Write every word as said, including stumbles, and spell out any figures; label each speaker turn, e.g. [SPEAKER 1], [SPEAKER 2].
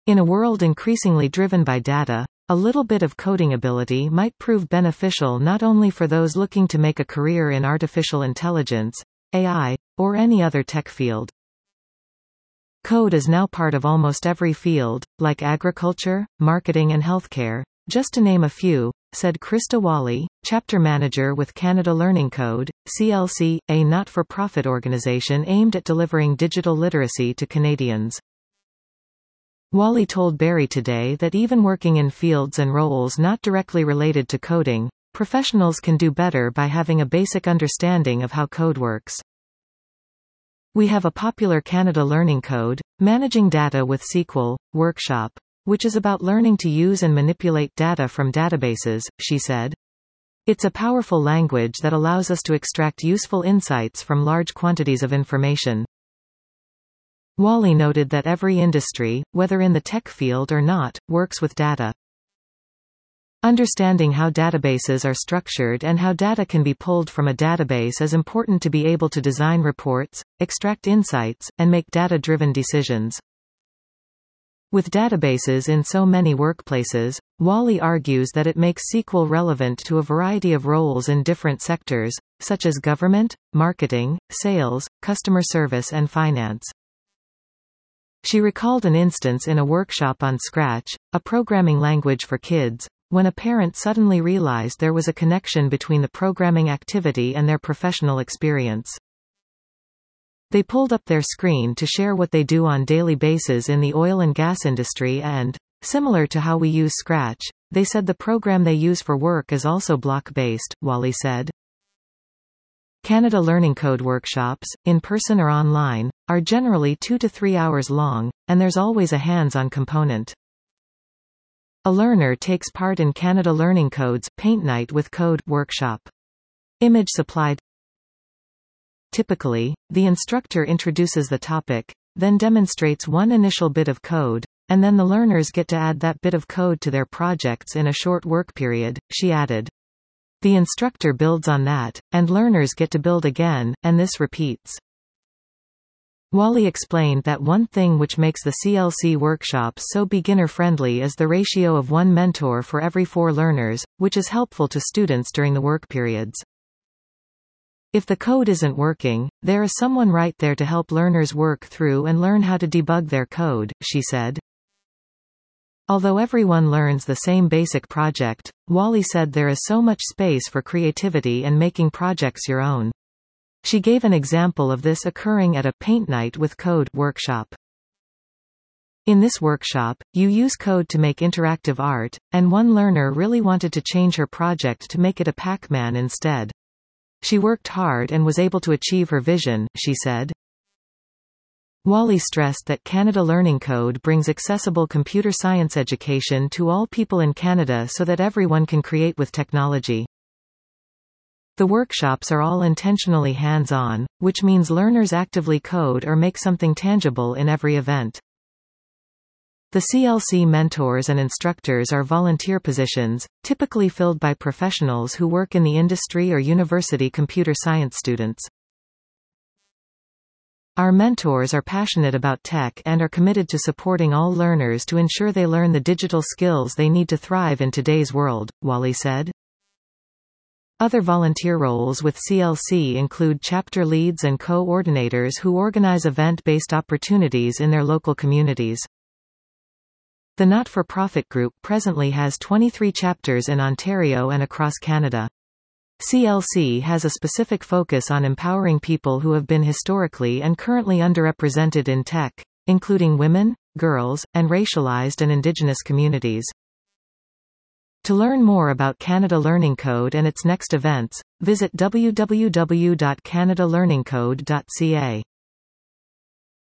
[SPEAKER 1] In a world increasingly driven by data, a little bit of coding ability might prove beneficial not only for those looking to make a career in artificial intelligence, A I, or any other tech field. Code is now part of almost every field, like agriculture, marketing and healthcare, just to name a few, said Krista Wally, chapter manager with Canada Learning Code, C L C, a not-for-profit organization aimed at delivering digital literacy to Canadians. Wally told Barrie Today that even working in fields and roles not directly related to coding, professionals can do better by having a basic understanding of how code works. We have a popular Canada Learning Code, Managing Data with S Q L, workshop, which is about learning to use and manipulate data from databases, she said. It's a powerful language that allows us to extract useful insights from large quantities of information. Wally noted that every industry, whether in the tech field or not, works with data. Understanding how databases are structured and how data can be pulled from a database is important to be able to design reports, extract insights, and make data-driven decisions. With databases in so many workplaces, Wally argues that it makes S Q L relevant to a variety of roles in different sectors, such as government, marketing, sales, customer service and finance. She recalled an instance in a workshop on Scratch, a programming language for kids, when a parent suddenly realized there was a connection between the programming activity and their professional experience. They pulled up their screen to share what they do on daily basis in the oil and gas industry and, similar to how we use Scratch, they said the program they use for work is also block-based, Wally said. Canada Learning Code workshops, in person or online, are generally two to three hours long, and there's always a hands-on component. A learner takes part in Canada Learning Code's Paint Night with Code workshop. Image supplied. Typically, the instructor introduces the topic, then demonstrates one initial bit of code, and then the learners get to add that bit of code to their projects in a short work period, she added. The instructor builds on that, and learners get to build again, and this repeats. Wally explained that one thing which makes the C L C workshops so beginner-friendly is the ratio of one mentor for every four learners, which is helpful to students during the work periods. If the code isn't working, there is someone right there to help learners work through and learn how to debug their code, she said. Although everyone learns the same basic project, Wally said there is so much space for creativity and making projects your own. She gave an example of this occurring at a Paint Night with Code workshop. In this workshop, you use code to make interactive art, and one learner really wanted to change her project to make it a Pac-Man instead. She worked hard and was able to achieve her vision, she said. Wally stressed that Canada Learning Code brings accessible computer science education to all people in Canada so that everyone can create with technology. The workshops are all intentionally hands-on, which means learners actively code or make something tangible in every event. The C L C mentors and instructors are volunteer positions, typically filled by professionals who work in the industry or university computer science students. Our mentors are passionate about tech and are committed to supporting all learners to ensure they learn the digital skills they need to thrive in today's world, Wally said. Other volunteer roles with C L C include chapter leads and co-ordinators who organize event-based opportunities in their local communities. The not-for-profit group presently has twenty-three chapters in Ontario and across Canada. C L C has a specific focus on empowering people who have been historically and currently underrepresented in tech, including women, girls, and racialized and Indigenous communities. To learn more about Canada Learning Code and its next events, visit w w w dot canada learning code dot c a.